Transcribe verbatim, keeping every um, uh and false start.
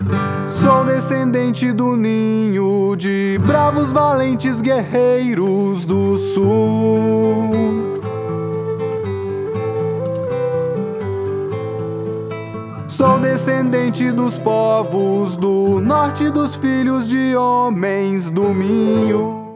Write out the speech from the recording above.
Sou descendente do ninho de bravos, valentes guerreiros do sul. Sou descendente dos povos do norte, dos filhos de homens do Minho.